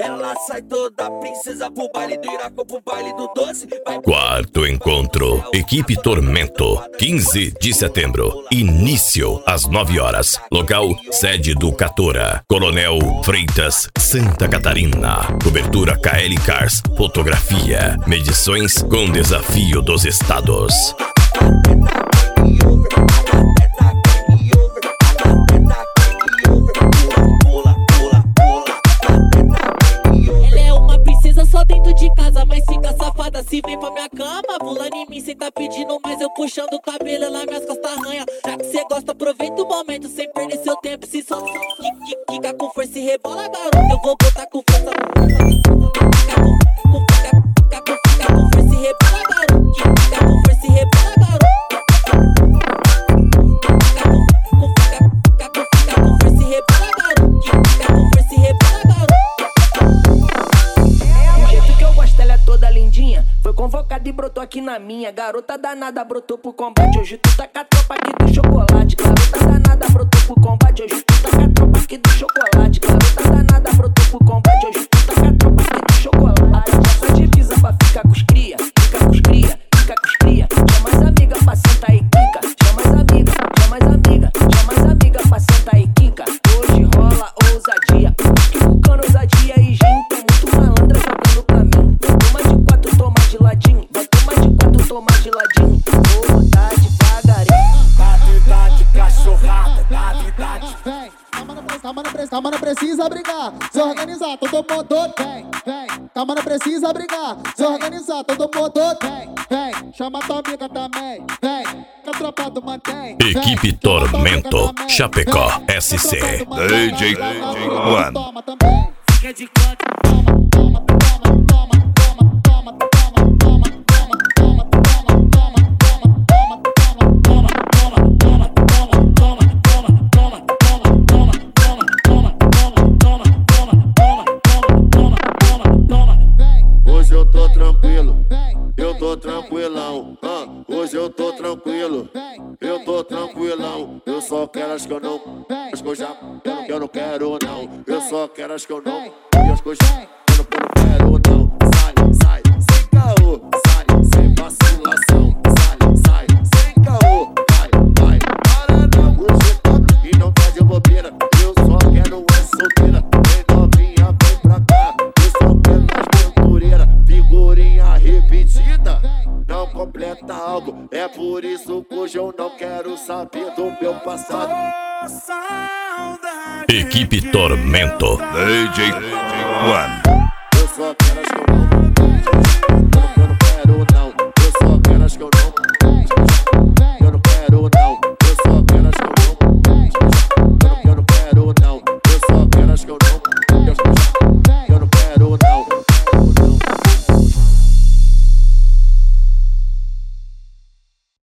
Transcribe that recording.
Ela sai toda princesa pro baile do Iraco, pro baile do Doce. Quarto encontro, Equipe Tormento, 15 de setembro. Início às 9 horas. Local, sede do Catora, Coronel Freitas, Santa Catarina. Cobertura KL Cars, fotografia, medições com desafio dos estados. Só dentro de casa, mas fica safada se vem pra minha cama. Pulando em mim, cê tá pedindo, mas eu puxando o cabelo, ela minhas costas arranha. Já que cê gosta, aproveita o momento sem perder seu tempo. Se só quica com força e rebola, garoto, eu vou botar com força. Fica com força e rebola, garoto. Fica com força e rebola, garoto. Fica com força e rebola, garoto. Fica com força e rebola, garoto. Toda lindinha, foi convocada e brotou aqui na minha. Garota danada brotou pro combate. Hoje tu tá com a tropa aqui do chocolate. Garota danada brotou pro combate. Hoje tu tá com a tropa aqui do chocolate. Garota danada brotou pro combate. Hoje tu tá com a tropa aqui do chocolate. Essa divisa pra ficar com os cria. Fica com os cria, fica com os cria. Chama as amigas pra sentar e quica. Chama as amigas, chama as amigas. Chama as amigas pra sentar e quica. Hoje rola ousadia. Que bucando ousadia e gente é muito malandra jogando pra mim. Toma de ladinho, vai tomar de quatro, toma de ladinho. Vou botar devagarinho. Dade, cachorrada, dade. Vem, calma, não precisa brigar. Se organizar, todo mundo vem. Calma, não precisa brigar. Se organizar, todo mundo vem. Chama tua amiga também, vem. Que a tropa do mantém. Equipe Tormento, Chapecó, SC. DJ One. Toma também. Fica de canto. Toma. Hoje eu tô tranquilo, eu tô tranquilão. Hoje eu tô tranquilo, eu tô tranquilão. Eu só quero as que eu não, as que eu já, eu não quero não. Eu só quero as que eu não, e as que eu já, eu não quero não. Sai, sem caô, sai, sem vacilação. Sai, sem caô, vai, para não. Hoje tá e não tá de bobeira. Eu só quero é solteira. Vem novinha, vem pra cá. Eu só quero as aventureiras. Figurinha repetida não completa algo. É por isso que hoje eu não quero saber do meu passado. Equipe Tormento, DJ One. Eu só quero as